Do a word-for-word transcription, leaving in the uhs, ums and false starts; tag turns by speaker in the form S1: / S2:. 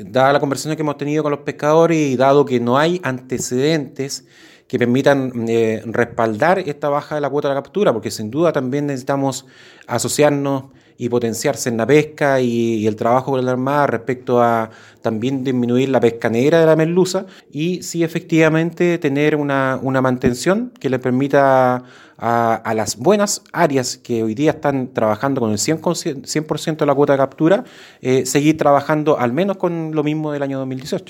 S1: dada la conversación que hemos tenido con los pescadores y dado que no hay antecedentes que permitan eh, respaldar esta baja de la cuota de la captura, porque sin duda también necesitamos asociarnos y potenciarse en la pesca y, y el trabajo con la Armada respecto a también disminuir la pesca negra de la merluza y sí efectivamente tener una, una mantención que le permita a, a las buenas áreas que hoy día están trabajando con el cien por ciento de la cuota de captura, eh, seguir trabajando al menos con lo mismo del año dos mil dieciocho.